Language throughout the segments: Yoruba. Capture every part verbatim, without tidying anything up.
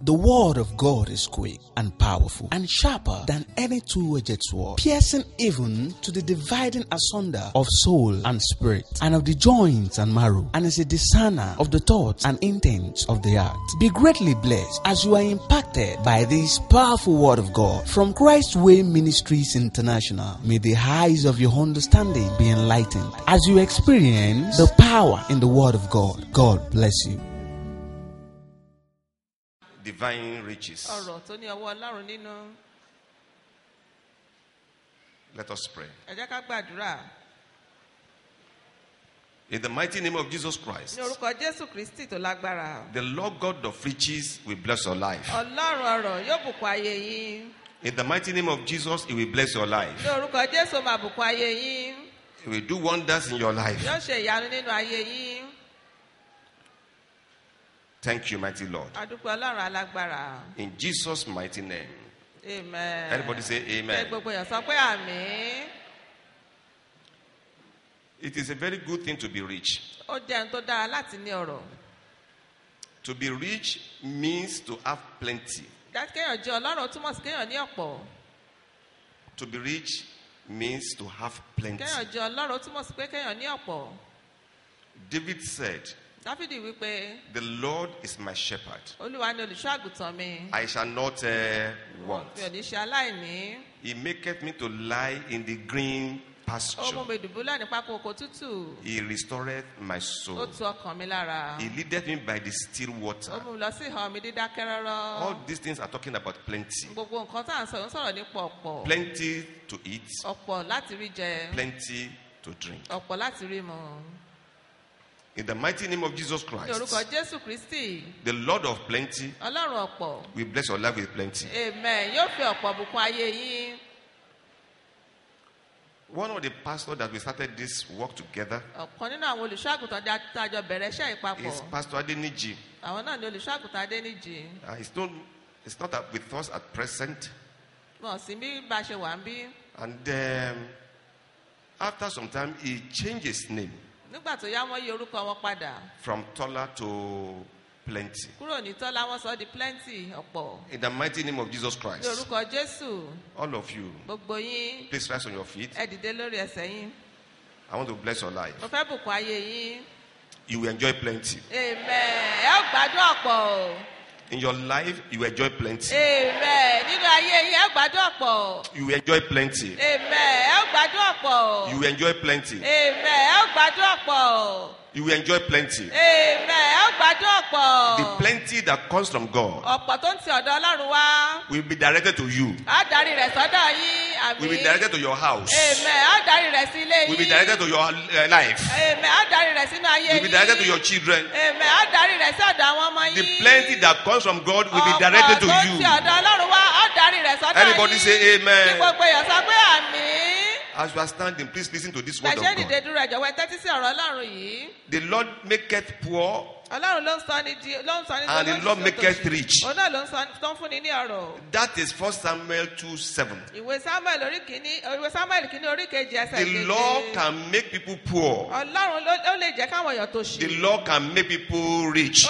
The word of God is quick and powerful and sharper than any two-edged sword, piercing even to the dividing asunder of soul and spirit, and of the joints and marrow, and is a discerner of the thoughts and intents of the heart. Be greatly blessed as you are impacted by this powerful word of God from Christ Way Ministries International. May the eyes of your understanding be enlightened as you experience the power in the word of God. God bless you. Divine riches. Let us pray. In the mighty name of Jesus Christ, the Lord God of riches will bless your life. In the mighty name of Jesus, He will bless your life. He will do wonders in your life. Thank you, mighty Lord. In Jesus' mighty name. Amen. Everybody say amen. It is a very good thing to be rich. To be rich means to have plenty. To be rich means to have plenty. David said, the Lord is my shepherd. I shall not uh, want. He maketh me to lie in the green pasture. He restoreth my soul. He leadeth me by the still water. All these things are talking about plenty. Plenty to eat. Plenty to drink. In the mighty name of Jesus Christ, the Lord of plenty will bless your life with plenty. Amen. One of the pastors that we started this work together is Pastor Adeniji. Uh, it's, not, it's not with us at present. And um, after some time, he changed his name from Tola to Plenty. In the mighty name of Jesus Christ, all of you, please rise on your feet. I want to bless your life. You will enjoy plenty. Amen. In your life, you enjoy plenty. Amen. You enjoy plenty. Amen. You enjoy plenty. Amen. You will enjoy plenty. Amen. The plenty that comes from God will be directed to you. Will be directed to your house. Will be directed to your uh, life. Will be directed to your children. The plenty that comes from God will be directed to you. Everybody say amen. As you are standing, please listen to this word of God. The Lord maketh poor, and the Lord maketh rich. That is First Samuel two seven. The Lord can make people poor. The Lord can make people rich.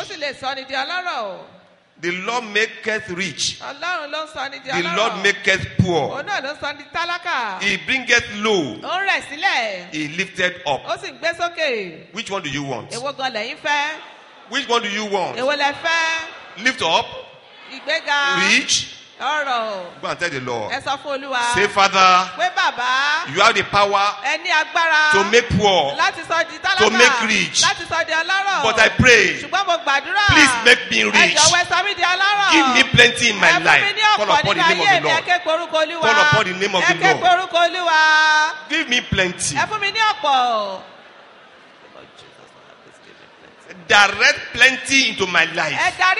The Lord maketh rich. The Lord maketh poor. He bringeth low. He lifted up. Which one do you want? Which one do you want? Lift up? Rich? Go and tell the Lord. Say, Father, you have the power to make poor, to make rich. But I pray, please make me rich. Give me plenty in my life. Call upon the name of the Lord. Call upon the name of the Lord. Give me plenty. Direct plenty into my life.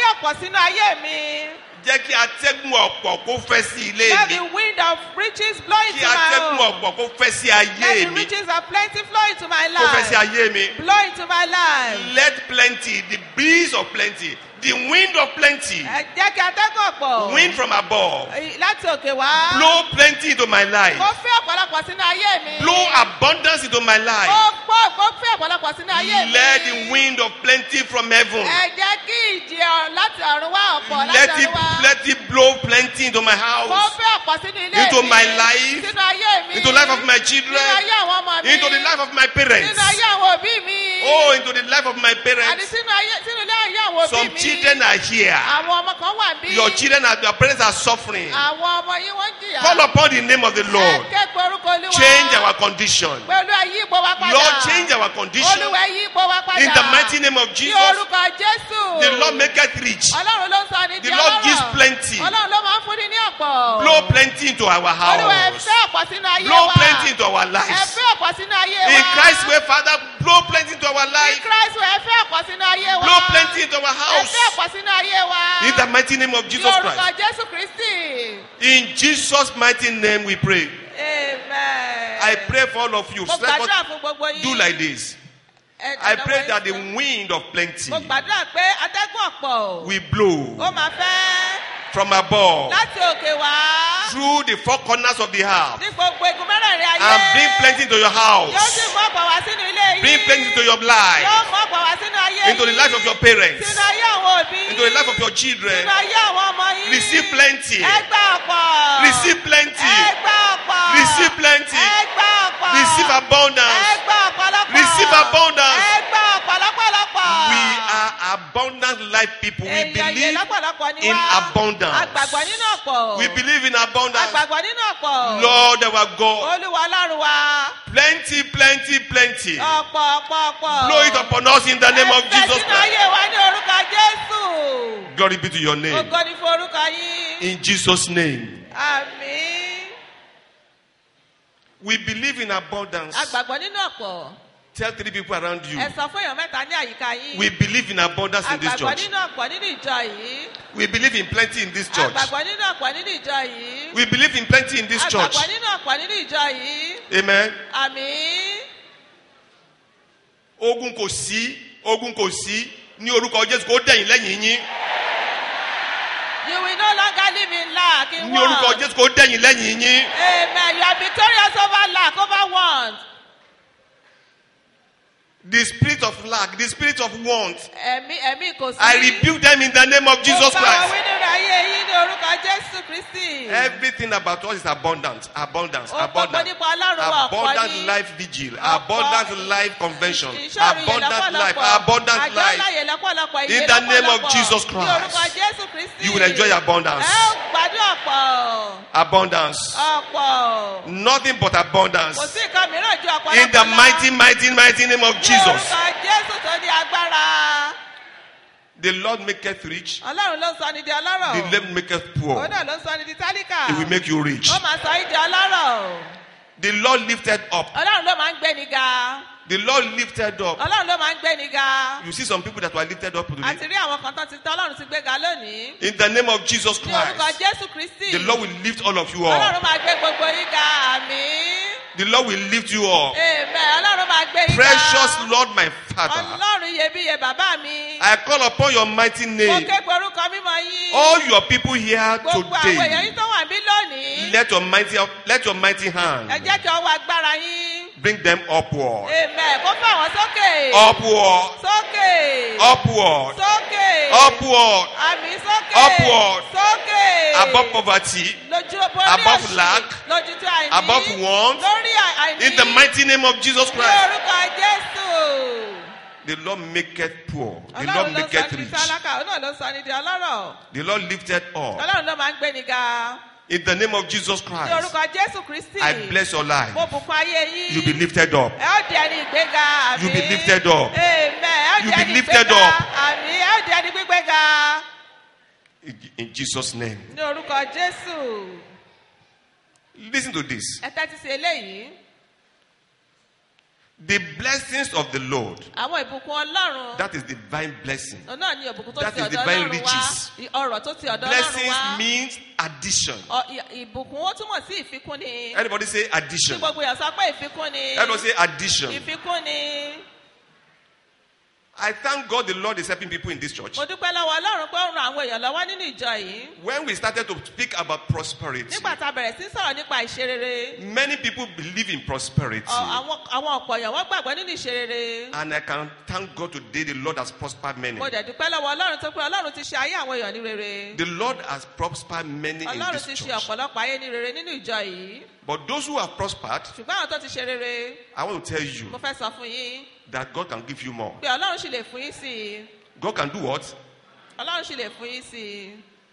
Let the wind of riches blow into my home. Let the riches of plenty flow into my life. Blow into into my life. Let plenty, the breeze of plenty, the wind of plenty, Ẹ jẹ́ kí atẹ́gùn ọ̀pọ̀. wind from above, Láti òkè wá. blow plenty into my life. Mo fẹ́ ọ̀pọ̀lọpọ̀ sínú ayé mi. Blow abundance into my life. Mo gbọ́ mo fẹ́ ọ̀pọ̀lọpọ̀ sínú ayé mi. Let the wind of plenty from heaven. Ẹ jẹ́ kí ìjì ọ̀- láti ọ̀run wá ọ̀pọ̀ láti Let ọ̀run it, wá. let it blow plenty into my Mo house, fẹ́ ọ̀pọ̀ sínú ilé mi. into my life, Sínú ayé mi. into the life of my Sínú children, ayé àwọn ọmọ mi. into the life of my parents. Sínú ayé àwọn òbí mi. Oh, into the life of my Àní parents. sínú ayé sínú ilé ayé àwọn òbí Some mi. children are here. Àwọn ọmọ kan wà bí. Your children are, your parents are suffering. Àwọn ọmọ yìí wọ́n jìyà. Call upon the name of the Lord. Ẹ ké pe orúkọ Olúwa. Change our condition. Pé Olúwa yí ipò wa padà. Lord, change our condition. Olúwa yí ipò wa padà. In the mighty name of Ní Jesus, orúkọ Jésù. the Lord maketh rich. Ọlọ́run ló ń sọ ní di The Lord ọlọ́rọ̀. gives plenty. Ọlọ́run ló máa ń fúnni ní ọ̀pọ̀. Blow plenty into our Olúwa ẹ house. fẹ́ ọ̀pọ̀ sínú ayé Blow wa. plenty into our Ẹ lives. fẹ́ ọ̀pọ̀ sínú ayé wa. In Christ's way, Father, blow plenty into our In life. Christ way, ẹ fẹ́ ọ̀pọ̀ sínú ayé wa. Blow plenty into our Ẹ house. fẹ́ ọ̀pọ̀ sínú ayé wa. In the mighty name of Ní Jesus orúkọ Christ. Jésù Kristi. In Jesus' mighty name we pray. Amen. I pray for all of you. Mo Let gbàdúrà us fún gbogbo yín. do like this. Ẹ I jọ̀wọ́ pray yín that the sọ. wind of plenty Mo gbàdúrà pé atẹ́gùn ọ̀pọ̀ will blow ó máa fẹ́ from above láti òkè wá through the four corners of the house ní gbogbo igun mẹ́rẹ̀ẹ̀rin ayé. and bring plenty into your Yóò sì house. mú ọ̀pọ̀ wá sínú ilé yìí. Bring plenty into your life, Yóò mú ọ̀pọ̀ wá sínú ayé into the yìí. life of your parents, Sínú ayé àwọn òbí. into the life of your children. Sínú ayé àwọn ọmọ yìí. Receive plenty. Ẹ gbà ọ̀pọ̀. Receive plenty. Ẹ gbà ọ̀pọ̀. Receive plenty. Ẹ gbà ọ̀pọ̀. Receive Ẹ abundance. gbà ọ̀pọ̀lọpọ̀. Receive abundance. Ẹ gbà ọ̀pọ̀lọpọ̀lọpọ̀. We are abundant life people. We Èèyàn yẹn believe lọ́pọ̀lọpọ̀ ni in wá. abundance. Àgbàgbọ́ nínú ọ̀pọ̀. We believe in abundance. Àgbàgbọ́ nínú ọ̀pọ̀. Lord our God, Olúwa Ọlọ́run wa. plenty, plenty, plenty. Ọ̀pọ̀ ọ̀pọ̀ ọ̀pọ̀. Blow it upon us in the name of Ẹ fẹ́ Jesus sínú Christ. ayé wa ní orúkọ Jésù. Glory be to your name. Ògo ni fún orúkọ yín. In Jesus' name. Àmín. We believe in abundance. Àgbàgbọ́ nínú ọ̀pọ̀. Tell three people around you. Ẹ sọ fún èèyàn mẹ́ta ní àyíká yín. We believe in abundance in this Àgbàgbọ́ church. nínú ọ̀pọ̀ nínú ìjọ yìí. We believe in plenty in this church. Àgbàgbọ́ nínú ọ̀pọ̀ nínú ìjọ yìí. We believe in plenty in this church. Àgbàgbọ́ nínú ọ̀pọ̀ nínú ìjọ yìí. Amen. Àmín. Ogun kò sí, ogun kò sí ní orúkọ Jésù kó dẹ̀yìn lẹ́yìn yín. You will no longer live in lack in Ní orúkọ want. Jésù kó dẹ̀yìn lẹ́yìn yín. Amen. You are victorious over lack, over want. The spirit of lack, the spirit of want, Ẹ̀mí ẹ̀mí kò sí. I rebuke them in the name of Jesus Mo bá wọn Christ. wí nínú ayé yìí ní orúkọ Jésù Kristi. Everything about us is abundant, abundance, Ó gbogbo abundant. nípa Ọlọ́run wa ọ̀pọ̀ Abundant ní. life vigil, Ọ̀pọ̀ abundant life convention, Ìṣòro yẹn abundant life, lọ́pọ̀lọpọ̀. abundant Àjọ life. láyè lọ́pọ̀lọpọ̀, ìyè In the name of lọ́pọ̀lọpọ̀. Jesus Ní Christ. orúkọ Jésù Kristi. You will enjoy abundance. Ẹ ó gbádùn ọ̀pọ̀. Abundance. Ọ̀pọ̀. Nothing but abundance. Kò sí nǹkan mìíràn ju ọ̀pọ̀lọpọ̀ In the mighty, mighty, mighty name of Ní Jesus. orúkọ Jésù tó ní agbára. The Lord maketh rich, Ọlọ́run ló ń sọ ní di ọlọ́rọ̀. the Lord maketh Òun poor. náà ló ń sọ ní di tálíkà. He will make you rich. Ó máa sọ yín di ọlọ́rọ̀. The Lord lifted up. Ọlọ́run ló máa ń gbé ni ga. The Lord lifted up. Ọlọ́run ló máa ń gbé ni ga. You see some people that were lifted up A ti today. rí àwọn kan tán ti tán Ọlọ́run ti gbé ga lónìí. In the name of Jesus Ní orúkọ Christ, Jésù Kristi. the Lord will lift all of you up. Ọlọ́run máa gbé gbogbo yín ga. Àmín. The Lord will lift you up. Amen. Ọlọ́run máa gbé yín ga. Precious Lord, my Father, Ọlọ́run iyebíye bàbá mi. I call upon your mighty Mo name. ké pe orúkọ mímọ́ yín. All your people here Gbogbo àwọn èèyàn today, yín tó wà bí lónìí. let your mighty, let your mighty Ẹ hand jẹ́ kí ọwọ́ agbára yín. bring them upward. Amen. Kó fà wọ́n sókè. Upward. Sókè. Upward. Sókè. Upward. Àmì sókè. Upward. Sókè. Above poverty. Lójú borí Above òṣì. lack. Lójú tó àìní. Above want. Lórí àìní. In the mighty name of Jesus Ní Christ. orúkọ Jésù. The Lord maketh poor. The Ọlọ́run Lord ló sọ maketh ní rich. tálákà. Òun náà ló sọ ní di ọlọ́rọ̀. The Lord lifted up. Ọlọ́run ló máa ń gbé ni ga. In the name of Jesus Ní Christ, orúkọ Jésù Kristi. I bless your life. Mo bùkún ayé yín. You be lifted up. Ẹ ó di ẹni ìgbéga. Àmín. You be lifted up. Amen. Ẹ ó You di be ẹni lifted ìgbéga. up. Àmín. Ẹ ó di ẹni gbígbéga. In- In Jesus' name. Ní orúkọ Jésù. Listen to this. Ẹ tẹ́tí sí eléyìí. The blessings of the Lord, Àwọn ìbùkún Ọlọ́run. that is divine blessing. Òun náà ni ìbùkún tó That ti is ọ̀dọ̀ divine Ọlọ́run wá. riches. Ọ̀rọ̀ tó ti ọ̀dọ̀ Ọlọ́run Blessings wá. means addition. Ọ- ì- Ìbùkún ó túmọ̀ sí ìfikún ni. Everybody say Tí addition. gbogbo èèyàn sọ pé ìfikún ni. Everybody say addition. Ìfikún ni. I thank God the Lord is helping people in this church. Mo dúpẹ́ lọ́wọ́ Ọlọ́run pé ó ran àwọn èèyàn lọ́wọ́ nínú ìjọ yìí. When we started to speak about prosperity, Nígbà tá a bẹ̀rẹ̀ sí sọ̀rọ̀ nípa ìṣerere. many people believe in prosperity. Àwọn àwọn ọ̀pọ̀ èèyàn wọ́n gbàgbọ́ nínú ìṣerere. And I can thank God today the Lord has prospered many. Mo dẹ̀ dúpẹ́ lọ́wọ́ Ọlọ́run tó pé Ọlọ́run ti ṣe ayé àwọn èèyàn ní rere. The Lord has prospered many in Ọlọ́run this ti ṣe church. ọ̀pọ̀lọpọ̀ ayé ní rere nínú ìjọ yìí. But those who have prospered, Ṣùgbọ́n àwọn tó ti ṣe rere, I want to tell you mo fẹ́ sọ fún yín that God can give you more. pé Ọlọ́run ṣì lè fún yín sí i. God can do what? Ọlọ́run ṣì lè fún yín sí i.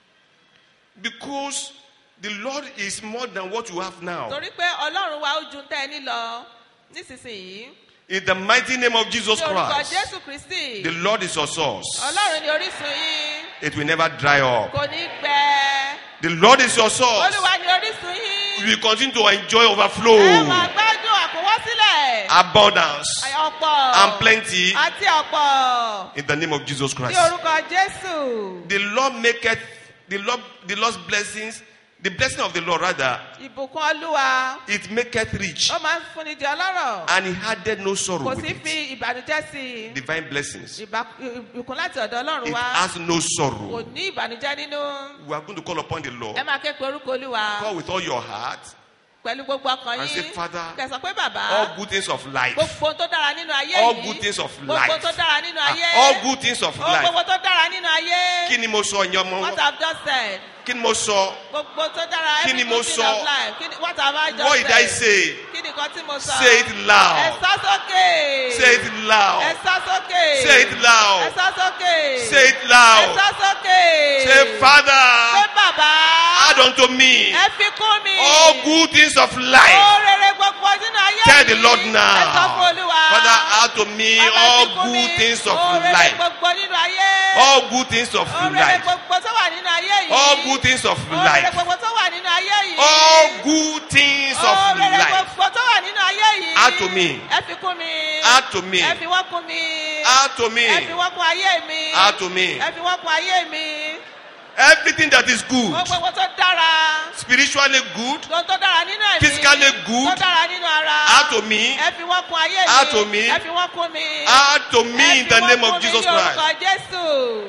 Because the Lord is more than what you have now. Torí pé Ọlọ́run wa ó ju tẹ́ ẹ ní lọ nísinsìnyí. In the mighty name of Jesus Ní orúkọ Christ, Jésù Kristì. the Lord is your source. Ọlọ́run ni orísun yín. It will never dry up. Kò ní gbẹ. The Lord is your source. Olúwa ni orísun yín. You will continue to enjoy overflow, Ẹ máa gbádùn àkówọ́sílẹ̀. abundance, Ọ̀pọ̀. and plenty Àti ọ̀pọ̀. in the name of Jesus Ní Christ. orúkọ Jésù. The Lord maketh the Lord the Lord's blessings, the blessing of the Lord rather, Ìbùkún Olúwa. it maketh rich, Ó máa ń fúnni di ọlọ́rọ̀. and he added no sorrow Kò with sí it. fi ìbànújẹ́ sí i. Divine blessings. Ìbá- Ìbùkún láti ọ̀dọ̀ Ọlọ́run It wá. has no Kò sorrow. ní ìbànújẹ́ nínú. We are going to call upon the Lord. Ẹ máa ké pe orúkọ Olúwa. Call with all your heart Pẹ̀lú gbogbo ọkàn and say, yín. Father, Kẹ̀ sọ pé bàbá. all good things of life, Gbogbo tó dára nínú ayé all yìí. good things of Gbogbo life, tó dára nínú ayé. all good things of Ohun life. gbogbo tó dára nínú ayé. Kí ni mo sọ ìyẹn What ọmọ? I've just said. Kí ni mo sọ? Gbogbo tó dára. Kí ni Every mo good thing sọ? of life. Kí ni- What have I just What did I said? say? Kí ni nǹkan tí mo sọ? Say it Ẹ loud. sá sókè. Say it Ẹ loud. sá sókè. Say it Ẹ loud. sá sókè. Say it Ẹ loud. sá sókè. Say, Pé Father, bàbá. add unto me Ẹ fi kún mi. all good things of Ó life. rere gbogbo sínú ayé Tell yìí. the Lord Ẹ sọ fún now. Olúwa. Father, add to me Bàbá, all fi kún mi. good things of Ó rere life. gbogbo nínú ayé. All good things of Ó rere life. gbogbo tó wà nínú ayé yìí. All good things of Ó rere life. gbogbo tó wà nínú ayé yìí. All good things Ó of rere life. gbogbo tó wà nínú ayé yìí. Add to me. Ẹ fi kún mi. Add to me. Ẹ fi wọ́n kún mi. Add to Ẹ fi me. wọ́n kún ayé mi. Add to me. Ẹ fi wọ́n kún ayé mi. Everything that is good, Ó gbogbo tó dára. spiritually good, Tó tó dára nínú ẹ̀mí. physically good, Tó dára nínú ara. add to me. Ẹ fi wọ́n kún ayé mi. Add to me. Ẹ fi wọ́n kún mi. Add to me in the name of Jesus Ẹ fi wọ́n kún mi ní Christ. orúkọ Jésù.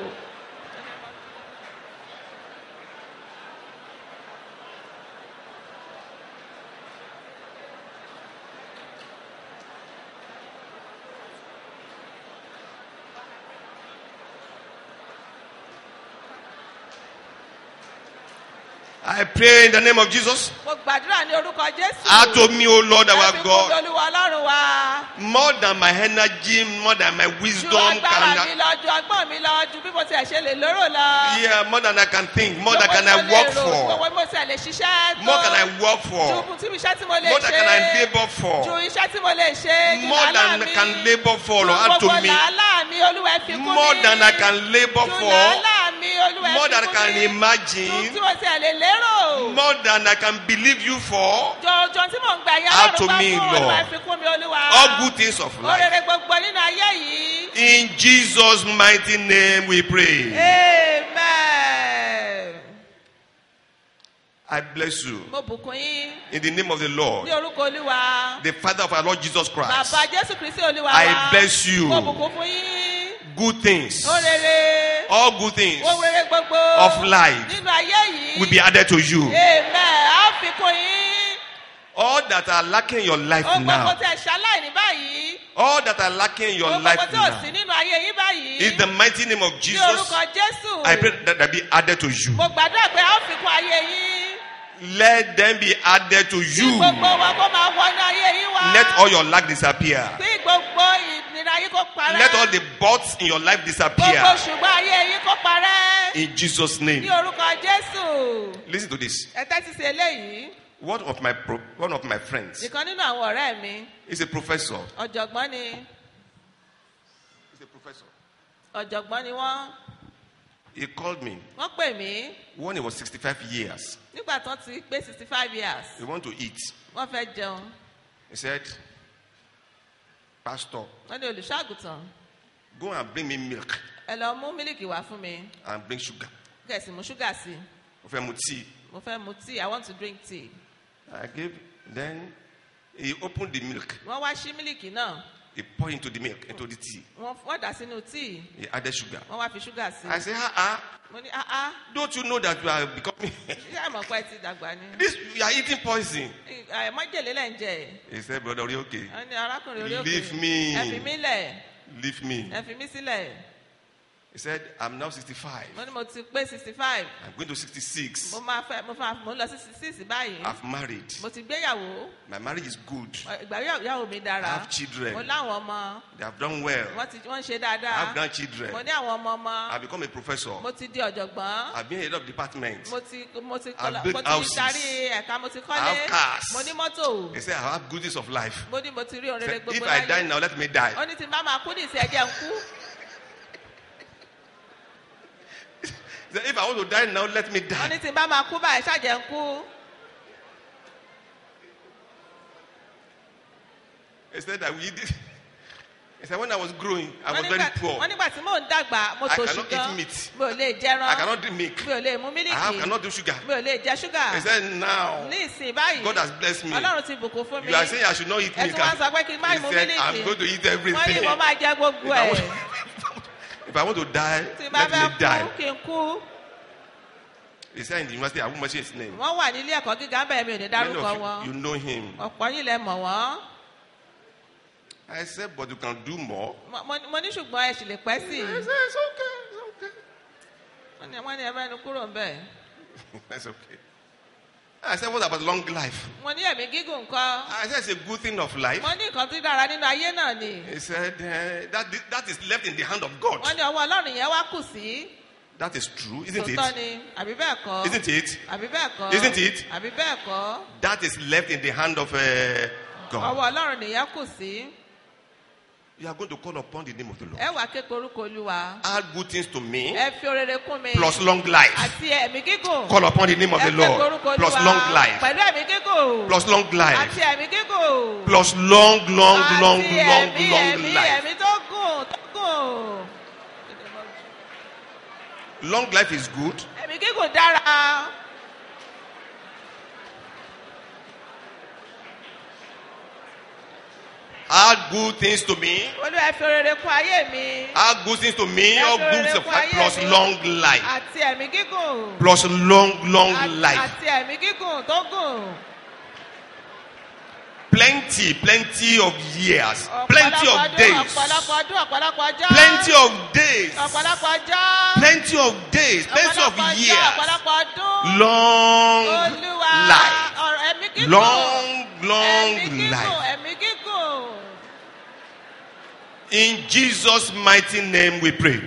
I pray in the name of Jesus. Mo gbàdúrà ní orúkọ Jésù. Add to me, O Lord Ẹ our fi kún mi God, Olúwa Ọlọ́run wa. more than my energy, more than my Ju wisdom agbára mi can. lọ, ju ọgbọ́n mi lọ, ju bí mo tiẹ̀ ṣe lè lérò lọ. Yeah, more than I can think, more than Ju can bó I ṣe work lè rò, ju for, bó ṣe lè ṣiṣẹ́ tó. more can I work Ju for, tí iṣẹ́ tí mo lè more than can I ṣe. labor Ju for, iṣẹ́ tí mo lè ṣe. Ju more làálàá than mi. I can labor for, Ju Lord, add gbogbo to me. làálàá mi, Olúwa ẹ fi kún mi. More than I can labor Ju for, làálàá mi, Olúwa ẹ more fi than I kún can mi. Ju imagine, tí mo tiẹ̀ lè lérò. more than I can believe you for, Jọjọ tí mò ń gbà yá Add to lọ́rùn bá me, fún Lord. Olúwa ẹ fi kún mi, Olúwa. all good things of Ó life. rere gbogbo nínú ayé yìí. In Jesus' mighty name we pray. Amen. I bless you Mo bùkún yín in the name of the Lord, ní orúkọ Olúwa. the Father of our Lord Jesus Christ. Bàbá Jésù Kristi Olúwa wa. I bless you. Mo bùkún fún yín. Good things, Ó rere. all good things Ó rere gbogbo. of life Nínú ayé yìí. will be added to you. Amen. Á fi kún yín. All that are lacking in your life Ohun gbogbo now, tẹ̀ ṣaláìní báyìí. all that are lacking in your Ohun life gbogbo tí ò sí now, nínú ayé yín báyìí. in the mighty name of Ní Jesus, orúkọ Jésù. I pray that that be added to you. Mo gbàdúrà pé á fi kún ayé yín. Let them be added to Kí you. gbogbo wa kó máa wọnú ayé yín wá. Let all your lack disappear. Kí gbogbo ìnira yín kó parẹ́. Let all the buts in your life Gbogbo disappear. ṣùgbọ́n ayé yín kó parẹ́. In Jesus' Ní name. orúkọ Jésù. Listen to this. Ẹ tẹ́tí sí eléyìí. One of my pro- one of my friends Ìkan nínú àwọn ọ̀rẹ́ mi, is a professor. ọ̀jọ̀gbọ́n ni, He's a professor. ọ̀jọ̀gbọ́n ni wọ́n. He called me Wọ́n pè mí when he was sixty-five years. nígbà tán ti pé sixty five years. He want to eat. Wọ́n fẹ́ jẹun. He said, Pastor, Wọ́n ní olùṣọ́àgùtàn. go and bring me milk Ẹ lọ mú mílìkì wá fún mi. and bring sugar. Kẹ̀sì mú ṣúgà sí i. Mo fẹ́ mu tea. Mo fẹ́ mu tea. I want to drink tea. I gave. Then he opened the milk. Wọ́n wá ṣí mílìkì náà. He poured into the milk, into the tea. Wọ́n dà sínú tíì. He added sugar. Wọ́n wá fi ṣúgà sí. I said, ah ah. Mo ní ah ah. Don't you know that you are becoming? Ṣé àmọ̀ pé ti dàgbà ni? This you are eating poison. Májèlé lẹ́ ń jẹ. He said, brother, are you okay? Wọ́n ní arákùnrin orí òkè. Leave me. Ẹ fi mí lẹ̀. Leave me. Ẹ fi mí sílẹ̀. He said, I'm now sixty-five. Mo ní mo ti pé sixty-five. I'm going to sixty-six. Mo máa fẹ́ mo fẹ́ mo lọ sí sixty-six báyìí. I've married. Mo ti gbéyàwó. My marriage is good. Ìgbéyàwó mi dára. I have children. Mo láwọn ọmọ. They have done well. Wọ́n ti wọ́n ṣe dáadáa. I have grandchildren. Mo ní àwọn ọmọ ọmọ. I've become a professor. Mo ti di ọ̀jọ̀gbọ́n. I've been head of department. Mo ti mo ti I've kọ́lá built mo ti houses. darí ẹ̀ka mo ti kọ́lé. I have cars. Mo ní mọ́tò. He said, I have goodies of life. Mo ní mo ti rí òrèrè Said, gbogbo if I láyé. die now, let me die. Ó ní tí n bá máa kú ní ìsìn ẹ̀jẹ̀ ń kú. He said, if I want to die now, let me Ó die. ní tí n bá máa kú báyìí ṣàjẹ̀ ń kú. He said that we did. He said, when I was growing, I was Wọ́n very nígbà- poor. Wọ́n nígbà tí mò ń dàgbà, mo I tòṣì cannot gan. eat meat. Mi ò lè jẹran. I cannot drink milk. Mi ò lè mú I have, mílíkì. cannot do sugar. Mi ò lè jẹ ṣúgà. He said, now, Ní ìsìn báyìí. God has blessed me. Ọlọ́run ti bùkún fún mi. You are saying I should not eat Ẹ milk. tún wá sọ pé kí n má He mú said, mílíkì. I'm going to eat Wọ́n ní everything. mo máa jẹ gbogbo If I ẹ̀. want- If I want to die, Tí n bá let fẹ́ me die. kú, kí n kú. He said in the university, I won't mention his name. Wọ́n wà nílé ẹ̀kọ́ gíga bẹ́ẹ̀ mi ò ní Many dárúkọ of wọn. you, you know him. Ọ̀pọ̀ yín lẹ mọ̀ wọ́n. I said, but you can do more. Mo- mo mo ní ṣùgbọ́n ẹ sì lè pẹ́ sí He i. said, it's okay, it's okay. Wọ́n ní wọ́n ní ẹ bá ẹnu kúrò ń bẹ̀. That's okay. I said, what about long life? Mo ní ẹ̀mí gígùn kan. I said, it's a good thing of life. Mo ní nǹkan tó dára nínú ayé náà ni. He said, uh, that, that is left in the hand of God. Wọ́n ní ọwọ́ Ọlọ́run yẹn wá kù sí. That is true, isn't Tòótọ́ it? ni, àbí bẹ́ẹ̀ kọ́. Isn't it? Àbí bẹ́ẹ̀ kọ́. Isn't it? Àbí bẹ́ẹ̀ kọ́. That is left in the hand of uh, God. Ọwọ́ Ọlọ́run nìyẹn kù sí. You are going to call upon the name of the Lord. Ẹ wá ké pe orúkọ Olúwa. Add good things to me, Ẹ fi orere kún mi. plus long life. Àti ẹ̀mí gígùn. Call upon the name of Ẹ the ké pe Lord, orúkọ plus Olúwa. long life. Pẹ̀lú ẹ̀mí gígùn. Plus long life. Àti ẹ̀mí gígùn. Plus long, long, Àti long, long, ẹ̀mí, long ẹ̀mí, life. ẹ̀mí tó gùn, tó gùn. Long life is good. Ẹ̀mí gígùn dára. Add good things to me. Olúwa ẹ fi orere kún ayé mi. Add good things to me. Ẹ All fi good orere of kún life ayé plus mi. long life. Àti ẹ̀mí gígùn. Plus long, long Àti- life. Àti ẹ̀mí gígùn tó gùn. Plenty, plenty of years. Plenty Ọ̀pọ̀lọpọ̀ of ọdún, days. ọ̀pọ̀lọpọ̀ ọdún, ọ̀pọ̀lọpọ̀ ọjọ́. Plenty of days. Ọ̀pọ̀lọpọ̀ ọjọ́. Plenty of days. Plenty of Ọ̀pọ̀lọpọ̀ ọjọ́, years. ọ̀pọ̀lọpọ̀ ọdún. Long Olúwa. life. Ọ̀rọ̀ ẹ̀mí gígùn. Long, Ẹ̀mí long gígùn, life. ẹ̀mí gígùn. In Jesus' mighty name we pray.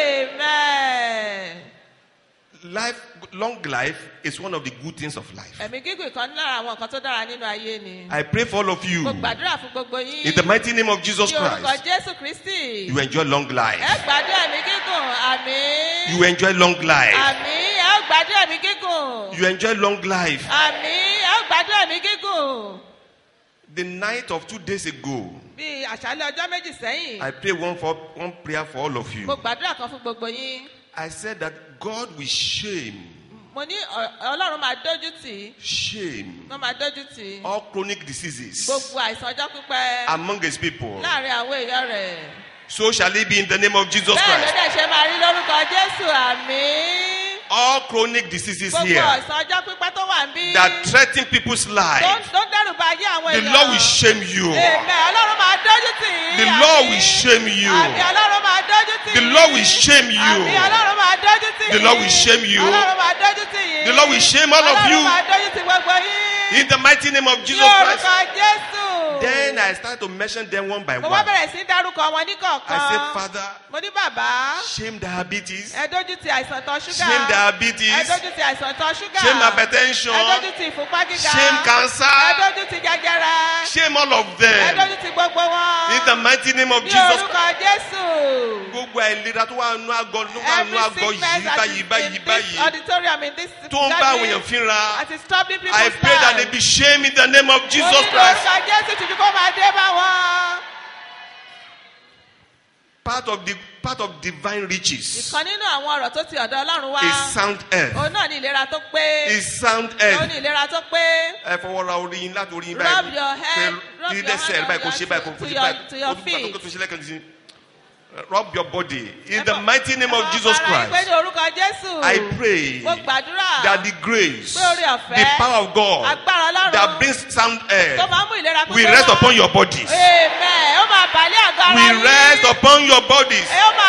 Amen. Life, long life is one of the good things of life. Ẹ̀mí gígùn kan lára àwọn nǹkan tó dára nínú ayé ni. I pray for all of you. Mo gbàdúrà fún gbogbo yín. In the mighty name of Jesus Ní orúkọ Christ, Jésù Kristi. you enjoy long Ẹ life. gbàdúrà ẹ̀mí gígùn. Àmín. You enjoy long life. Àmín. Ẹ gbàdúrà ẹ̀mí gígùn. You enjoy long life. Àmín. Ẹ gbàdúrà ẹ̀mí gígùn. The night of two days ago, Bí àṣálẹ́ ọjọ́ méjì sẹ́yìn. I pray one for one prayer for all of you. Mo gbàdúrà kan fún gbogbo yín. I said that God will shame, Mo ní Ọ- Ọlọ́run máa dójú tì í. shame Wọ́n máa dójú tì í. all chronic diseases Gbogbo àìsàn ọjọ́ pípẹ́ among His people. láàrin àwọn èèyàn rẹ̀. So shall it be in the name of Jesus Bẹ́ẹ̀ ló Christ. dẹ̀ ṣe máa rí lórúkọ Jésù. Àmín. All chronic diseases Gbogbo here àìsàn ọjọ́ pípẹ́ tó wà ń bí. that threaten people's Tó lives, tó dẹ́rù bà ayé àwọn the èèyàn. Lord will shame you. Amen. Ọlọ́run máa dójú tì í. The Àmín. Lord will shame you. Àmín. Ọlọ́run máa dójú tì í. The Lord will shame you. Àmín. Ọlọ́run máa dójú tì í. The Lord will shame you. Ọlọ́run máa dójú tì í. The Lord will shame all of Ọlọ́run you. máa dójú tì gbogbo yín. In the mighty name of Ní Jesus Christ. orúkọ Jésù. Then I started to mention them one by Mo wá one. bẹ̀rẹ̀ sí dárúkọ wọn ní kọ̀ọ̀kan. I said, Father, Mo ní bàbá. shame diabetes, Ẹ dójú ti àìsàn ìtọ̀ ṣúgà. shame Ẹ diabetes, dójú ti àìsàn ìtọ̀ ṣúgà. shame hypertension, Ẹ dójú ti ìfúnpá gíga. shame Ẹ cancer, dójú ti jẹjẹrẹ. shame all of Ẹ them. dójú ti gbogbo wọn. In the mighty name of Ní Jesus orúkọ Christ. Jésù. Gbogbo àìlera tó wà nínú àgọ́ tó wà nínú Every àgọ́ sickness yìí that báyìí is báyìí in this báyìí auditorium in this tó ń bá àwọn èèyàn gathering, fínra. that is stopping people's I pray that they be shamed in the name of Jesus Christ. Orúkọ Jésù tìjú kó máa dé bá wọn. Part of the part of divine riches. Ìkan nínú àwọn ọ̀rọ̀ tó ti ọ̀dọ̀ Ọlọ́run wá. Is sound health. Òun náà ní ìlera tó pé. Is sound health. Òun ní ìlera tó pé. Ẹ fọwọ́ ra orí yín láti orí yín báyìí. Rub your head, rub your hand báyìí kò ṣe báyìí kò ṣe báyìí to your feet. kò ṣe lẹ́kàn rub your body in the mighty name of Jesus Christ. I pray that the grace, the power of God that brings sound air will rest upon your bodies. Will rest upon your bodies.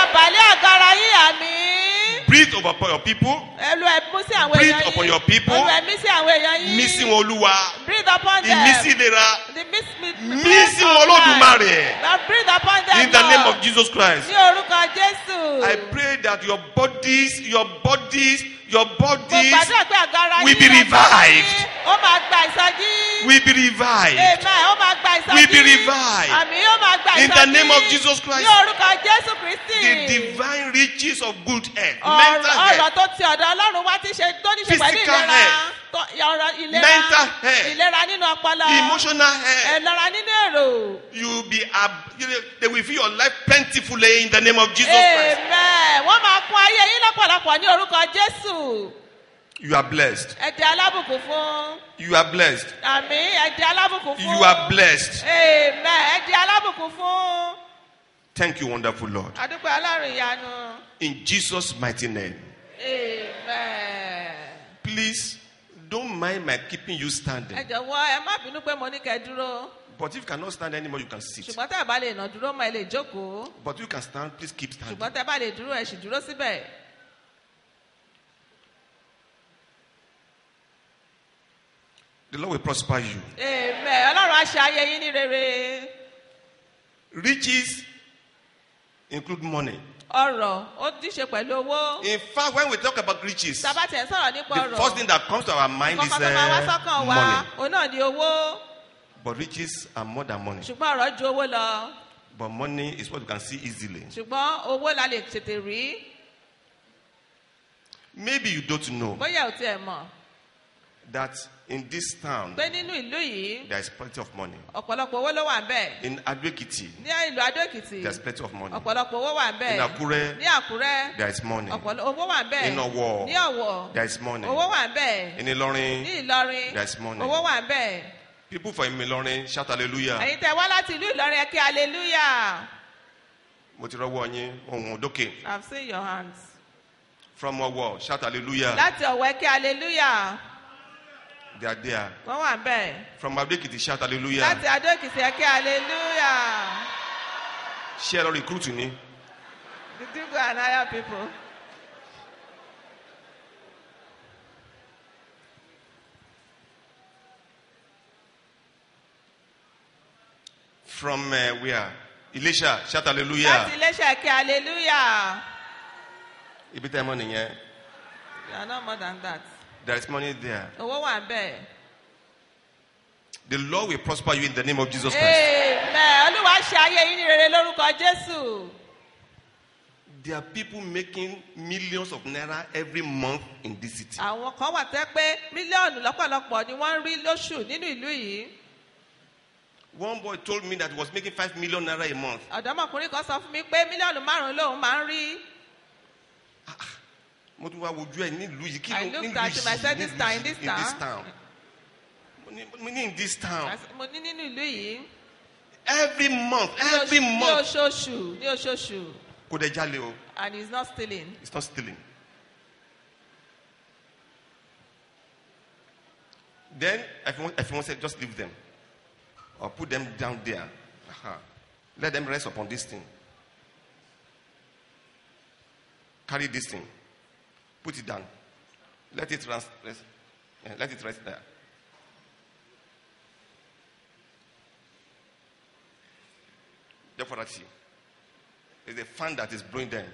Breathe upon your people. Breathe upon your people. Missing Oluwa. Breathe upon them. Missing Lera. Missing Olodumare. Breathe upon them. In the name of Jesus Christ. I pray that your bodies, your bodies, your bodies will be revived. Will be revived. Will be revived. In the name of Jesus Christ. The divine riches of good health. Mental health. Physical health. Mental health. Emotional health. You will be ab- they will feel your life plentifully in the name of Jesus Christ. You are blessed. You are blessed. You are blessed. Thank you, wonderful Lord. In Jesus' mighty name. Amen. Please don't mind my keeping you standing. But if you cannot stand anymore, you can sit. But you can stand, please keep standing. The Lord will prosper you. Amen. Riches include money. In In fact, when we talk about riches, the first thing that comes to our mind is uh, money. But riches are more than money. But money is what you can see easily. Maybe you don't know that in this town there is plenty of money. In Ado-Ekiti there is plenty of money. In Akure there is money. In Owo there is money. In Ilorin there is money. People from Ilorin shout hallelujah. I've seen your hands. From Owo shout hallelujah. Hallelujah. They are there. From From Ado-Ekiti shout hallelujah. Hallelujah. Share or recruit to me. Did you go and hire people? From uh, where? Elisha shout hallelujah. Hallelujah. If you money, yeah. You are not more than that. There is money there. Oh, the Lord will prosper you in the name of Jesus Christ. Amen. There are people making millions of naira every month in this city. One boy told me that he was making five million naira a month. I looked at him, I said, this town, in this in this town. In this town. Every month, every month. And he's not stealing. He's not stealing. Then, if you want to say, just leave them. Or put them down there. Uh-huh. Let them rest upon this thing. Carry this thing. Put it down. Let it rest. rest. Yeah, let it rest there. Therefore, that's it. There's a fan that is blowing them.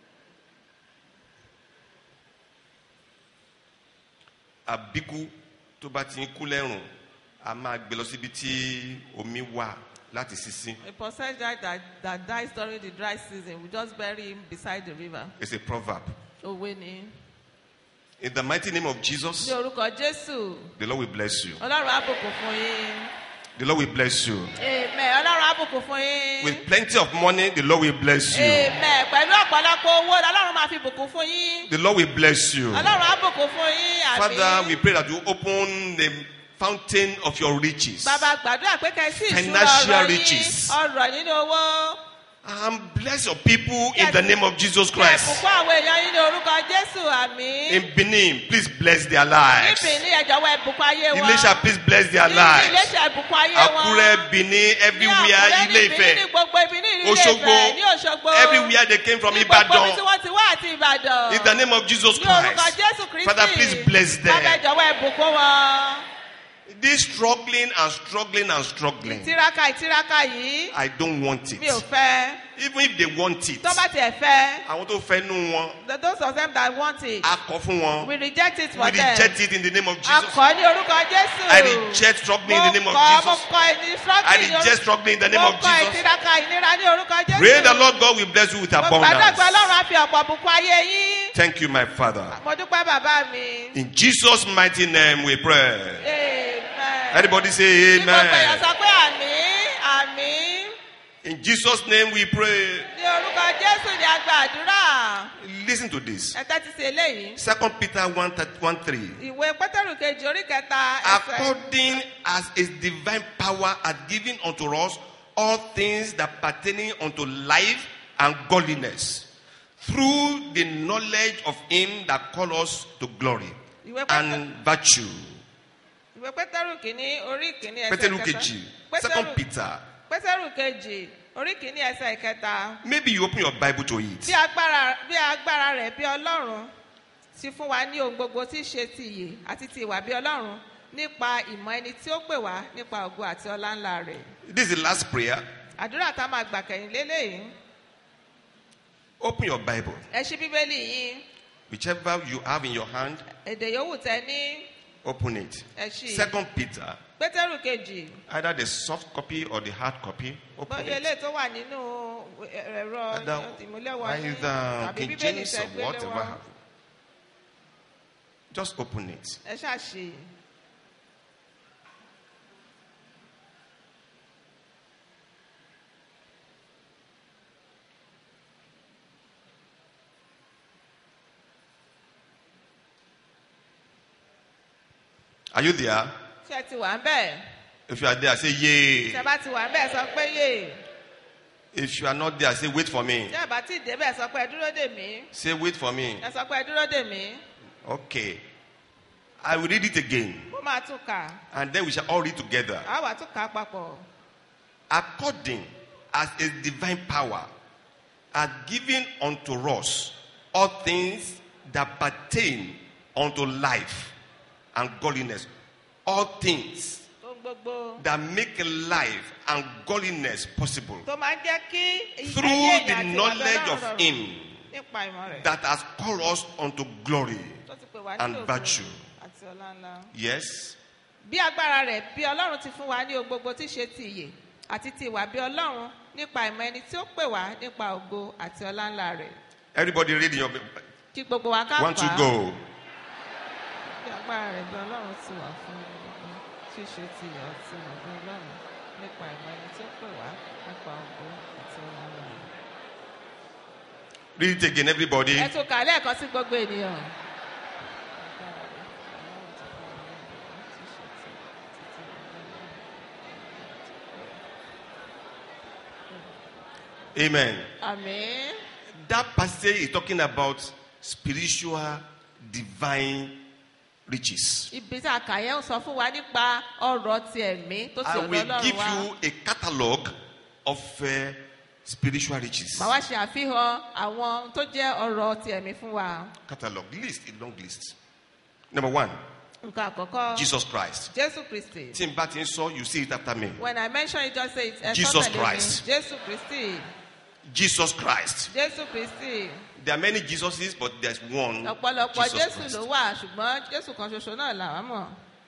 Abiku tó bá ti ń kú lẹ́rùn, a máa gbé lọ síbi tí omi wà láti sísín. A person that, that that dies during the dry season, we just bury him beside the river. It's a proverb. Òwe ni. In the mighty name of Jesus, the Lord will bless you. The Lord will bless you. Amen. Ọlọ́run á bùkún fún yín. With plenty of money, the Lord will bless you. Amen. Pẹ̀lú ọ̀pọ̀lọpọ̀ owó, Ọlọ́run máa fi bùkún fún yín. The Lord will bless you. Ọlọ́run á bùkún fún yín. Àmín. Father, we pray that you open the fountain of your riches. Bàbá gbàdúrà pé kẹ́ sí ìṣúra Financial ọrọ̀ riches. yín, ọrọ̀ nínú owó. And bless your people in the name of Jesus Christ. Bùkún àwọn èèyàn yín ní orúkọ Jésù, àmín. In Benin, please bless their lives. Ní Benin, ẹ jọ̀wọ́ ẹ bùkún ayé wọn. Ilesha, please bless their Ní lives. Ilesha, ẹ bùkún ayé wọn. Akure, Benin, everywhere, Ní Ile Benin, ní Ife, gbogbo ibi ní Ilé Osogbo, Ifẹ̀, ní Òṣogbo. everywhere they came from, Ní gbogbo ibi tí Ibadan. wọ́n ti wá àti Ìbàdàn. In the name of Jesus Ní orúkọ Christ. Jésù Kristi. Father, please bless them. Bàbá ẹ jọ̀wọ́ ẹ bùkún wọn. This struggling and struggling and struggling, Ìtiraka ìtiraka yìí, I don't want mi ò it. fẹ́. Even if they want it, Tó bá tiẹ̀ fẹ́, àwọn tó fẹ́ nú wọn, the- those of them that want it, a kọ fún wọn. we reject it for We them. reject it in the name of A Jesus. kọ̀ ní orúkọ Jésù. I reject struggling in the name Mo of kọ̀- mo Jesus. kọ̀ ìní struggling I ní orúkọ- reject struggling in the name Mo of kọ̀ Jesus. ìtiraka ìnira ní orúkọ Jésù. Pray the Lord God will bless you with Mo gbàdúrà pé abundance. Ọlọ́run á fi ọ̀pọ̀ bùkún ayé yín. Thank you, my Father. Mo dúpẹ́ bàbá mi. In Jesus' mighty name we pray. Amen. Everybody say Kí gbogbo èèyàn amen. sọ pé àmín, àmín. In Jesus' name we pray. Ní orúkọ Jésù ni a gba àdúrà. Listen to this. Ẹ tẹ́tí sí eléyìí. Second Peter one three. Ìwé Pétérù kejì orí kẹta ẹsẹ̀. According as his divine power hath given unto us all things that pertaining unto life and godliness, through the knowledge of him that called us to glory Ìwé Pétérù. and virtue. Ìwé Pétérù kìíní orí kìíní ẹsẹ̀ Pétérù kẹta. kejì. Pétérù- Second Peter. Pétérù kejì orí kìíní ẹsẹ̀ kẹta. Maybe you open your Bible to Bí it. agbára bí agbára rẹ̀ bí Ọlọ́run ti fún wa ní ohun gbogbo tí í ṣe ti ìyè àti ti ìwà bí Ọlọ́run nípa ìmọ̀ ẹni tí ó pè wá nípa ògo àti ọlá ńlá rẹ̀. This is the last prayer. Àdúrà tá a máa gbà kẹ́yìn lélẹ́yìn. Open your Bible. Ẹ ṣí Bíbélì yín. Whichever you have in your hand, Èdè yòówù tẹ ní open it. ẹ ṣí. Second Peter. Pétérù kejì. Either the soft copy or the hard copy. Open Bóyá it. eléyìí tó wà nínú ẹ̀rọ Either, ìmúlẹ̀wọ̀ yín either tàbí King Bíbélì James tẹ or gbélé whatever. wọn. have you. Just open it. Ẹ ṣàṣì. Are you there? Ṣé ẹ ti wà ń bẹ̀? If you are there, say yay. Ṣé ẹ bá ti wà ń bẹ̀ sọ pé yé? If you are not there, say wait for me. Ṣé ẹ bá ti débẹ̀ sọ pé ẹ dúró dè mí? Say wait for me. Ẹ sọ pé ẹ dúró dè mí? Okay. I will read it again. Mo máa tún kà. And then we shall all read together. A wà tún kà á papọ̀. According as his divine power hath given unto us all things that pertain unto life and godliness. All things Ohun gbogbo that make life and godliness possible tó máa ń jẹ́ kí through ayé the èèyàn àti knowledge ìwà of Ọlọ́run him nípa ìmọ̀ rẹ̀. that has called us unto glory Tó ti pè wá and ní ògo virtue. àti ọlá ńlá. Yes. Bí agbára rẹ̀ bí Ọlọ́run ti fún wa ní ohun gbogbo tí ṣe ti ìyè àti ti ìwà bí Ọlọ́run nípa ìmọ̀ ẹni tí ó pè wá nípa ògo àti ọlá ńlá rẹ̀. Everybody reading your Kí gbogbo wa ká one to fà á. go. Bí agbára rẹ̀ bí Ọlọ́run ti wà fún gbogbo tí ṣe ti ìyè àti ìwà bí Ọlọ́run nípa ìmọ̀ ẹni tí ó pè wá nípa ògo àti ọlá ńlá rẹ̀. Read it again, everybody. Ẹ tún kà á lẹ́ẹ̀kan sí gbogbo ènìyàn. Amen. Àmín. That passage is talking about spiritual divine riches. Ibi tí a kà yẹn ń sọ fún wa nípa ọrọ̀ ti ẹ̀mí tó ti I ọ̀dọ̀ will Ọlọ́run give wá. you a catalog of uh, spiritual riches. Màá wá ṣe àfihàn àwọn tó jẹ́ ọrọ̀ ti ẹ̀mí fún wa. Catalog, list, a long list. Number one, Nǹkan àkọ́kọ́. Jesus Christ. Jésù Kristi. Tí n bá ti ń sọ, you see it after me. When I mention it, just say it. Ẹ sọ Jesus tẹ̀lé mi. Christ. Jésù Kristi. Jesus Christ. Jésù Kristi. There are many Jesuses, but there's one Ọ̀pọ̀lọpọ̀ Jesus Jésù Christ. ló wà ṣùgbọ́n Jésù kan ṣoṣo náà làwọn mọ̀.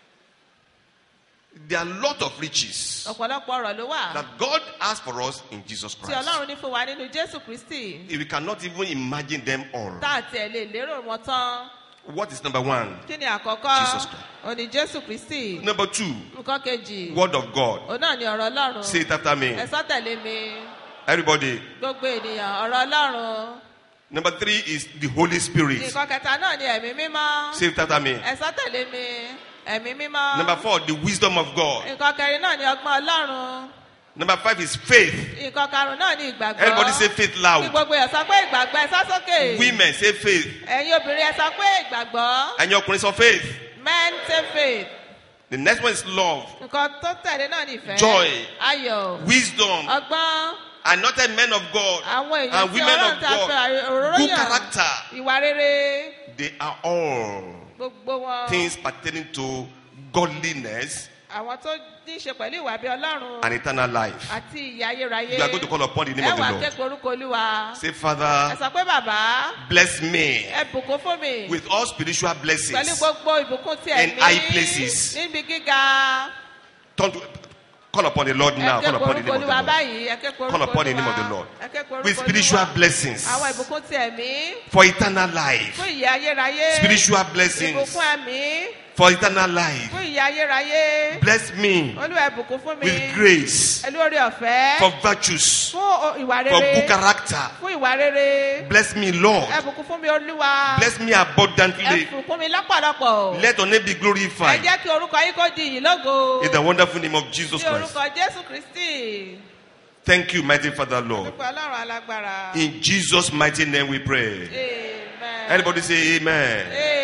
There are a lot of riches Ọ̀pọ̀lọpọ̀ ọ̀rọ̀ ló wà. that God has for us in Jesus Tí Christ. Ọlọ́run ní fún wa nínú Jésù Kristi. We cannot even imagine them all. Tá àti ẹ̀ lè lérò wọn tán. What is number one? Kí ni àkọ́kọ́? Jesus Christ. Ó ní Jésù Kristi. Number two. Nǹkan kejì. Word of God. Ó náà ni ọ̀rọ̀ Ọlọ́run. Say it after me. Ẹ sọ tẹ̀lé mi. Everybody. Gbogbo ènìyàn ọ̀rọ̀ Ọlọ́run. Number three is the Holy Spirit. Nǹkan kẹta náà ni ẹ̀mí mímọ́. Say it after me. Ẹ sọ tẹ̀lé mi. Ẹ̀mí mímọ́. Number four, the wisdom of God. Nǹkan kẹrin náà ni ọgbọ́n Ọlọ́run. Number five is faith. Nǹkan karùn-ún náà ni ìgbàgbọ́. Everybody say faith Kí loud. gbogbo èèyàn sọ pé ìgbàgbọ́ ẹ sọ sókè. Women say faith. Ẹ̀yin obìnrin ẹ sọ pé ìgbàgbọ́. And your ọkùnrin sọ faith. Men say faith. The next one is love. Nǹkan tó tẹ̀lé náà ni ìfẹ́. Joy. Ayọ̀. Wisdom. Ọgbọ́n. Anointed men of God. Àwọn èèyàn And tí women Ọlọ́run of ta fẹ́ God. òróró Good yàn. character. Ìwà rere. They are all Gbogbo wọn. things pertaining to godliness Àwọn tó ní í ṣe pẹ̀lú ìwà bí Ọlọ́run. and eternal life. Àti ìyà ayérayé. You are going to call upon the name Ẹ of the wá Lord. ké pe orúkọ Olúwa. Say, Ẹ Father, sọ pé bàbá. bless me Ẹ bùkún fún mi. with all spiritual Pẹ̀lú blessings. gbogbo ìbùkún tí In ẹ̀mí. high places. Níbi gíga. Turn to, call upon the Lord now. Ẹ ké Call pe upon the name orúkọ of the Olúwa Lord. báyìí. Ẹ ké pe orúkọ Call upon the name of the Olúwa. Lord. Ẹ ké pe orúkọ With spiritual Olúwa. blessings Àwọn ìbùkún tí ẹ̀mí. for eternal life. Fún ìyà ayérayé. Spiritual blessings Ìbùkún ẹ̀mí. for eternal life. Fún ìyà ayérayé. Bless me Olúwa ẹ bùkún fún mi. with grace Pẹ̀lú oore ọ̀fẹ́. for virtues, Fún o- ìwà for rere. good character. Fún ìwà rere. Bless me, Lord. Ẹ bùkún fún mi Olúwa. Bless me Ẹ abundantly. bùkún mi lọ́pọ̀lọpọ̀. Let your name be Ẹ glorified. jẹ́ kí orúkọ yín kó di ìyìn lógo. In the wonderful name of Jesus Ní Christ. orúkọ Jésù Kristi. Thank you, mighty Father, Lord. Orúkọ Ọlọ́run alágbára. In Jesus' mighty name we pray. Amen. Everybody say amen.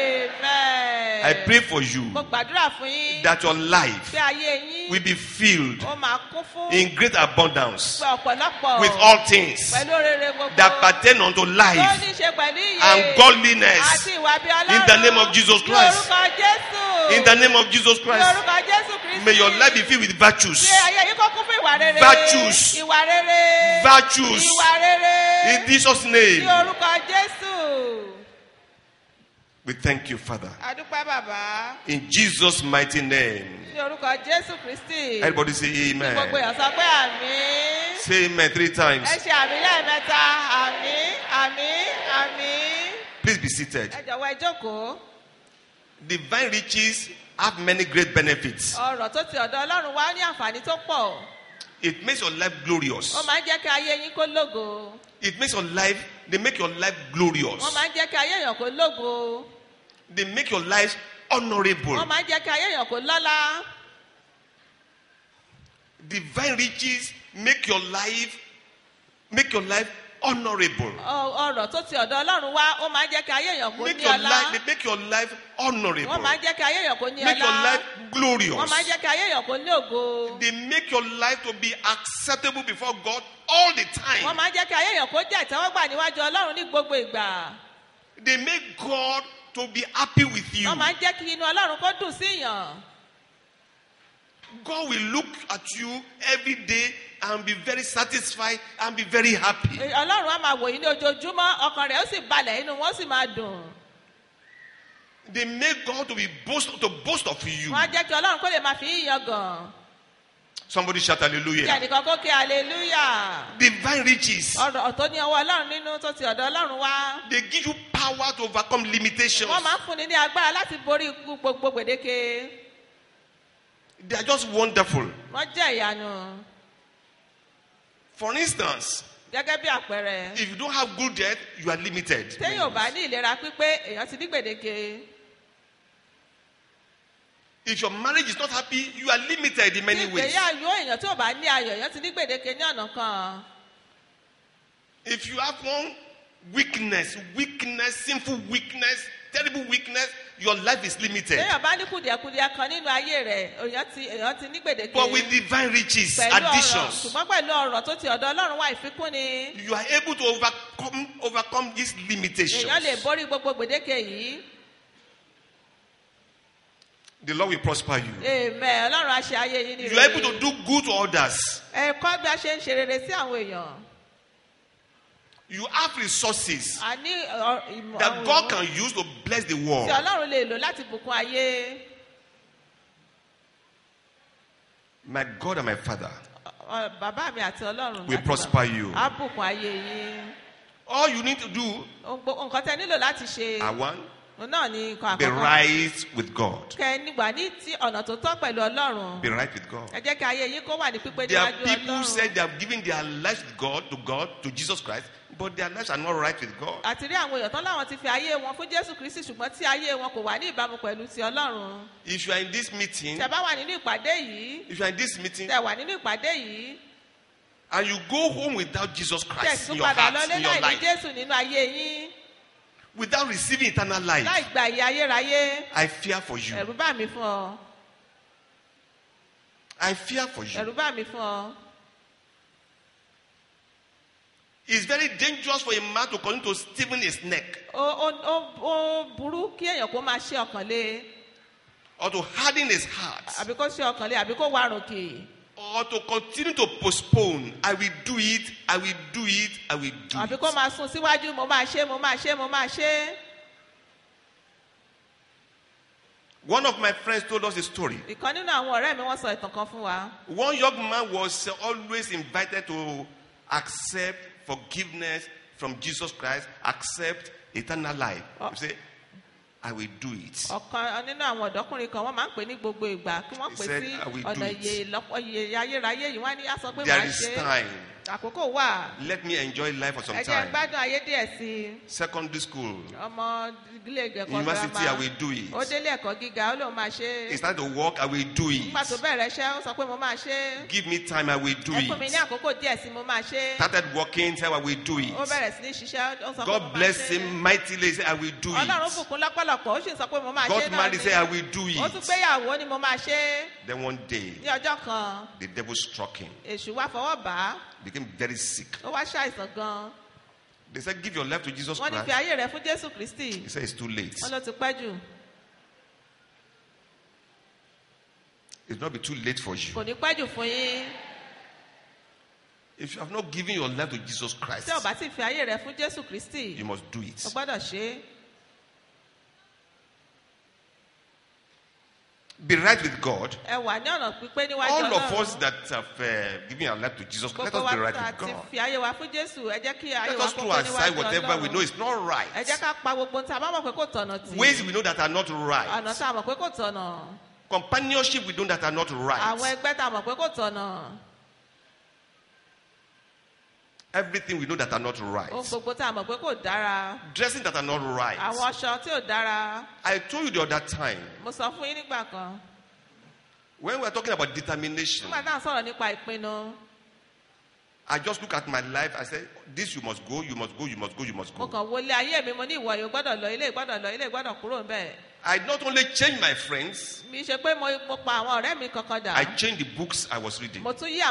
Amen. I pray for you Mo gbàdúrà fún yín. that your life Bí ayé yín. will be filled Ó máa kún fún. in great abundance Pé ọ̀pọ̀lọpọ̀. with all things Pẹ̀lú rere gbogbo. that pertain unto Tó life ní ṣe pẹ̀lú ìyè. and godliness. Àti ìwà bí Ọlọ́run. In the name of Jesus Ní Christ. orúkọ Jésù. In the name of Jesus Ní Christ. orúkọ Jésù Kristi. May your life be filled with virtues. Ṣé ayé yín kó kún fún ìwà rere? Virtues. Ìwà rere. Virtues. Ìwà rere. In Jesus' Ní name. orúkọ Jésù. We thank you, Father. Adúpẹ́ bàbá. In Jesus' mighty name. Ní orúkọ Jésù Kristi. Everybody say Gbogbo amen. èèyàn sọ pé àmín. Say amen three times. Ẹ ṣe àmín lẹ́ẹ̀mẹ́ta. Àmín, àmín, àmín. Please be seated. Ẹ jọ̀wọ́ ẹ jókòó. Divine riches have many great benefits. Ọ̀rọ̀ tó ti ọ̀dọ̀ Ọlọ́run wá ní àǹfààní tó pọ̀. It makes your life glorious. Wọ́n máa ń jẹ́ kí ayé yín kó lógo. It makes your life, they make your life glorious. Wọ́n máa ń jẹ́ kí ayé èèyàn kó lógo. They make your life honorable. Wọ́n máa ń jẹ́ kí ayé èèyàn kó lọ́lá. Divine riches make your life, make your life honorable. Ọ- Ọ̀rọ̀ tó ti ọ̀dọ̀ Ọlọ́run wá, ó máa ń jẹ́ kí ayé èèyàn kó Make ní your ọlá. life, they make your life honorable. Wọ́n máa ń jẹ́ kí ayé èèyàn kó ní Make your ọlá. life glorious. Wọ́n máa ń jẹ́ kí ayé èèyàn kó ní ògo. They make your life to be acceptable before God all the Wọ́n time. máa ń jẹ́ kí ayé èèyàn kó jẹ́ ìtẹ́wọ́gbà níwájú Ọlọ́run ní gbogbo ìgbà. They make God to be happy with you. Wọ́n máa ń jẹ́ kí inú Ọlọ́run kó dùn sí yàn. God will look at you every day and be very satisfied and be very happy. Ọlọ́run á máa wò yín ní ojoojúmọ́, ọkàn rẹ̀ ó sì balẹ̀, inú wọn sì máa dùn. They make God to be boast to boast of you. Wọ́n á jẹ́ kí Ọlọ́run kó lè máa fi yín yangàn. Somebody shout Kí hallelujah. ẹnìkan kó ké hallelujah. Divine riches. Ọ̀rọ̀ tó ní ọwọ́ Ọlọ́run nínú tó ti ọ̀dọ̀ Ọlọ́run wá. They give you power to overcome limitations. Wọ́n máa ń fúnni ní agbára láti borí ikú gbogbo gbèdéke. They are just wonderful. Wọ́n jẹ́ ìyanu. For instance, Gẹ́gẹ́ bí àpẹẹrẹ. if you don't have good health, you are limited. Téèyàn ò bá ní ìlera pípé, èèyàn ti ní gbèdéke. If your marriage is not happy, you are limited in many ways. Ìgbéyàwó èèyàn tí ò bá ní ayọ̀, èèyàn ti ní gbèdéke ní ọ̀nà kan. If you have one weakness, weakness, sinful weakness, terrible weakness, your life is limited. Téèyàn bá ní kùdìẹ̀kudiẹ kan nínú ayé rẹ̀, èèyàn ti èèyàn ti ní gbèdéke. But with divine riches, Pẹ̀lú ọ̀rọ̀, additions, ṣùgbọ́n pẹ̀lú ọ̀rọ̀ tó ti ọ̀dọ̀ Ọlọ́run wá ìfikún ni. you are able to overcome overcome these limitations. Èèyàn lè borí gbogbo gbèdéke yìí. The Lord will prosper you. Amen. Ọlọ́run á ṣe ayé yín ní You are able to do good to others. Ẹ̀kọ́ bí a ṣe ń ṣe rere sí àwọn èèyàn. You have resources A ní ọ- ìmọ̀ that àwọn God èèyàn can use to bless the world. tí Ọlọ́run lè lò láti bùkún ayé. My God and my Father, Ọ- Bàbá mi àti Ọlọ́run we láti prosper bá- you. á bùkún ayé yín. All you need to do, Ohun gbo- Nǹkan tẹ́ nílò láti ṣe. I want, Be right with God. Be right with God. There are people who said they have given their lives to God, to God, to Jesus Christ, but their lives are not right with God. If you are in this meeting, if you are in this meeting, and you go home without Jesus Christ in your heart, in your life, without receiving eternal life, I fear for you. I fear for you. It's very dangerous for a man to continue to stiffen his neck or to harden his heart or to continue to postpone. I will do it, I will do it, I will do it. One of my friends told us a story. One young man was always invited to accept forgiveness from Jesus Christ, accept eternal life. Oh. You say, I will do it. He said, I will do it. There is time. Let me enjoy life for some time. Secondary school, university, I will do it. He started to work, I will do it. Give me time, I will do it. Started working, said I will do it. God bless him mightily, said I will do it. God married, said I will do it. Then one day, the devil struck him. Became very sick. They said, give your life to Jesus Christ. He said, it's too late. It's not be too late for you. If you have not given your life to Jesus Christ, you must do it. Be right with God. All of us that have uh, given our life to Jesus, let us be right with God. Let us throw aside whatever we know is not right. Ways we know that are not right. Companionship we know that are not right. Everything we know that are not right. Dressing that are not right. I told you the other time, when we were talking about determination, I just look at my life, I said, this you must go, you must go, you must go, you must go. I not only changed my friends, I changed the books I was reading.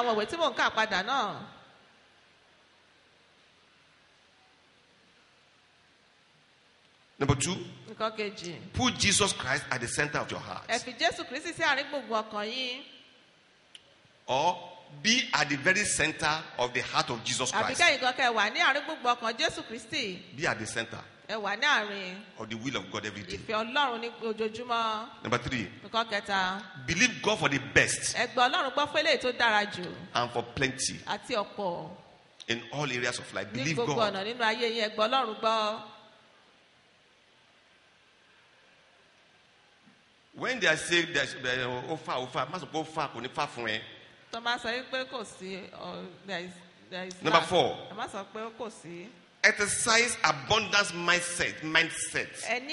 Number two, put Jesus Christ at the center of your heart. Or be at the very center of the heart of Jesus Christ. Be at the center of the will of God every day. Number three, believe God for the best and for plenty in all areas of life. Believe God. When they are saying that oh far, oh far, must go far, only far from it. Number four, exercise abundance mindset. Mindset.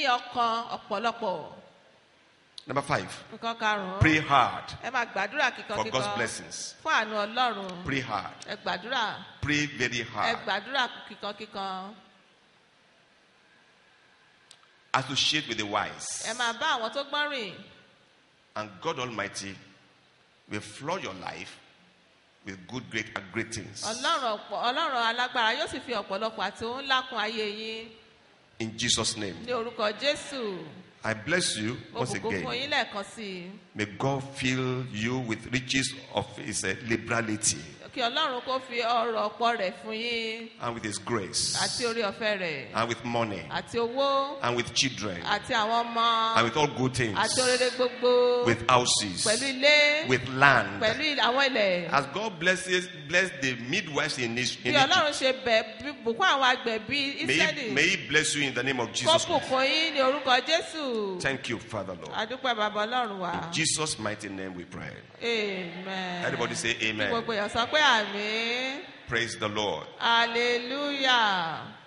Number five, pray hard for God's blessings. Pray hard. Pray very hard. Associate with the wise. And God Almighty will flood your life with good, great, and great things. In Jesus' name. I bless you once again. May God fill you with riches of His uh, liberality. Kí Ọlọ́run kó fi ọrọ̀ ọ̀pọ̀ rẹ̀ fún yín. And with his grace. Àti orí ọ̀fẹ́ rẹ̀. And with money. Àti owó. And with children. Àti àwọn ọmọ. And with all good things. Àti oríire gbogbo. With houses. Pẹ̀lú ilé. With land. Pẹ̀lú àwọn ilẹ̀. As God blesses bless the midwives in his in Bí Ọlọ́run ṣe bẹ̀ bùkún àwọn agbẹ̀bí Ísírẹ́lì. May he bless you in the name of Jesus. Kó bùkún yín ní orúkọ Jésù. Thank you, Father Lord. Adúpẹ́ bàbá Ọlọ́run wa. In Jesus' mighty name we pray. Amen. Everybody say amen. Gbogbo èèyàn sọ pé àmín. Praise the Lord. Hallelujah.